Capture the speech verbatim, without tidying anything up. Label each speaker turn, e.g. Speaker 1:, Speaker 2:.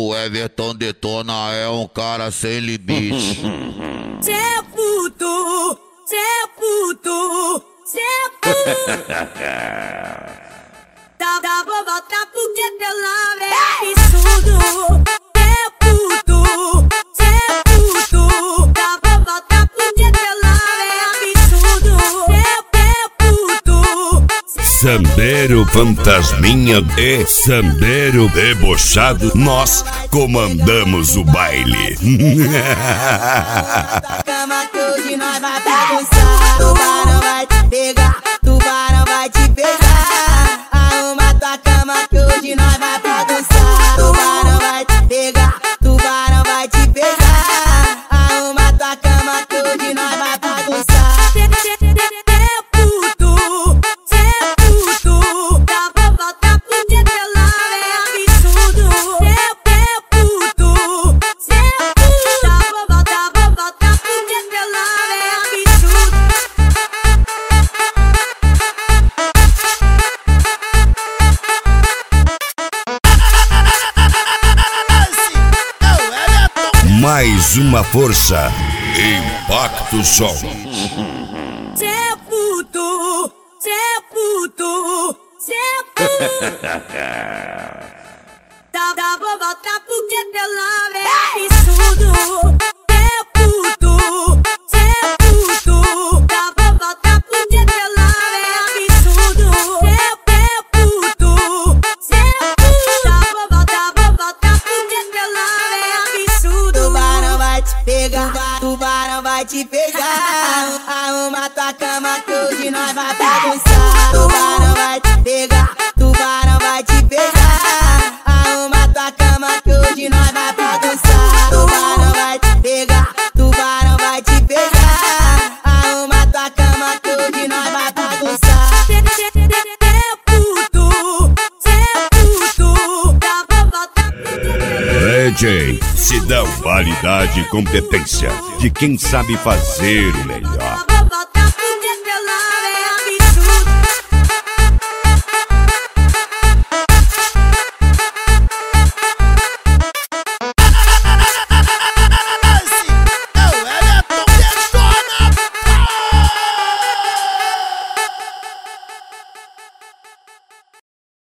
Speaker 1: O Everton Detona é um cara sem limite.
Speaker 2: Cê é puto, cê é puto, cê é puto. Dá, dá pra voltar porque teu love é absurdo. Cê é puto, cê é puto. Dá pra voltar porque teu love é absurdo. Cê é puto.
Speaker 3: Sambeiro fantasminha e sambeiro debochado, nós comandamos o baile.
Speaker 2: Cama que hoje nós vai bagunçar. Tubarão vai te pegar, tubarão vai te pegar. Arruma tua cama que hoje nós vai bagunçar. Tubarão vai te pegar, tubarão vai te pegar. Arruma tua cama que hoje nós vai bagunçar. Cê é puto, cê é puto. Dá pra voltar porque teu love é absurdo. Cê é puto, cê é puto. Dá pra voltar, pra voltar porque teu love é absurdo.
Speaker 3: Mais uma força, Impacto Som.
Speaker 2: Cê é puto, cê é puto, cê é puto. Dá, dá pra voltar porque teu love é absurdo. Cê é puto, cê é puto. Dá pra voltar porque teu love é absurdo. Cê é puto, cê é puto. Dá pra voltar, pra voltar porque teu love é absurdo. Tubarão vai te pegar, tubarão vai te pegar. Arruma tua cama que hoje nós vai bagunçar. Tubarão vai te pegar, tubarão vai te pegar. Arruma tua cama que hoje nós vai bagunçar. Tubarão vai te pegar, tubarão vai te pegar. Arruma tua cama que hoje nós vai bagunçar. Cê é puto, cê é puto. Dá pra voltar
Speaker 3: D J, se dá qualidade e competência de quem sabe fazer o melhor.